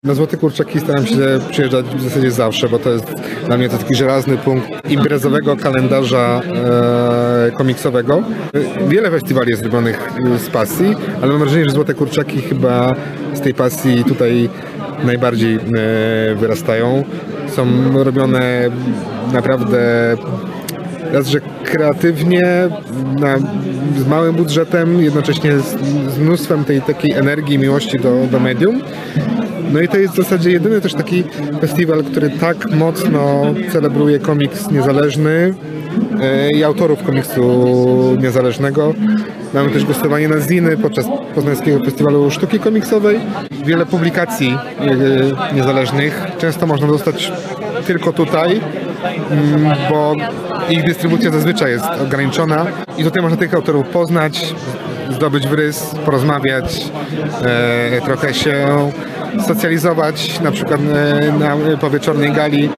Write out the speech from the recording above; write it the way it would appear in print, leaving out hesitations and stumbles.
Na Złote Kurczaki staram się przyjeżdżać w zasadzie zawsze, bo to jest dla mnie to taki żelazny punkt imprezowego kalendarza komiksowego. Wiele festiwali jest zrobionych z pasji, ale mam wrażenie, że Złote Kurczaki chyba z tej pasji tutaj najbardziej wyrastają. Są robione naprawdę raz, że kreatywnie, z małym budżetem, jednocześnie z mnóstwem tej takiej energii i miłości do medium. No i to jest w zasadzie jedyny też taki festiwal, który tak mocno celebruje komiks niezależny i autorów komiksu niezależnego. Mamy też gostowanie na Ziny podczas Poznańskiego Festiwalu Sztuki Komiksowej. Wiele publikacji niezależnych często można dostać tylko tutaj, bo ich dystrybucja zazwyczaj jest ograniczona i tutaj można tych autorów poznać, zdobyć wrys, porozmawiać, trochę się socjalizować, na przykład po wieczornej gali.